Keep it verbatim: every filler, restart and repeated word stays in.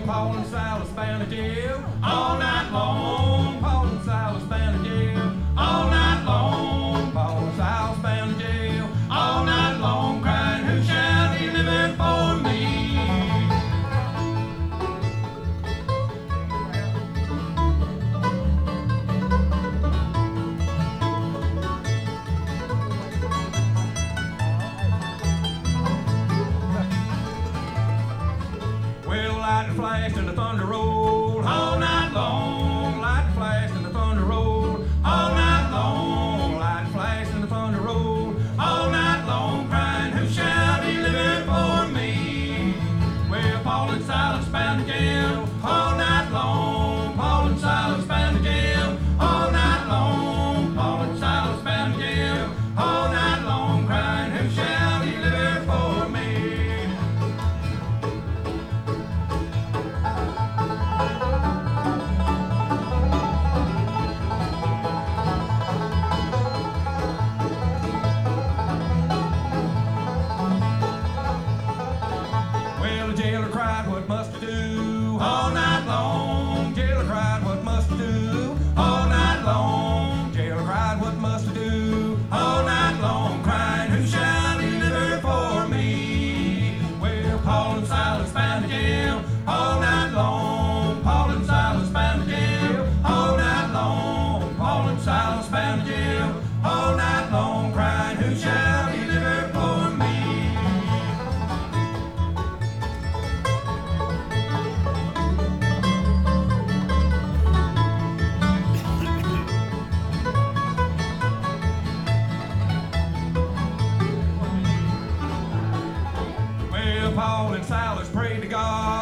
Paul and Silas found a jail all night long. Paul and Silas found a jail all night long. Paul and Silas found a jail all night long, crying, who shall deliver for me? Well, lightning flashed and the thunder rolled all night long. Lightning flashed and the thunder rolled all night long. Lightning flashed and the thunder rolled all night long, crying, who shall deliver for me? Well, Paul and Silas found a jail all night long. Paul and Silas found a jail all night long. Paul and Silas found a jail all night long, crying, who shall deliver for me? Well, the jailer cried, what must I do? All night long. Jailer cried, what must I do? All night long. Jailer cried, what must I do? All night long, crying, who shall deliver for me? Well, Paul and Silas found a jail all night long. Paul and Silas found a jail all night long. Paul and Silas found a jail all night long, crying, who shall deliver for me? Well, Paul and Silas prayed to God.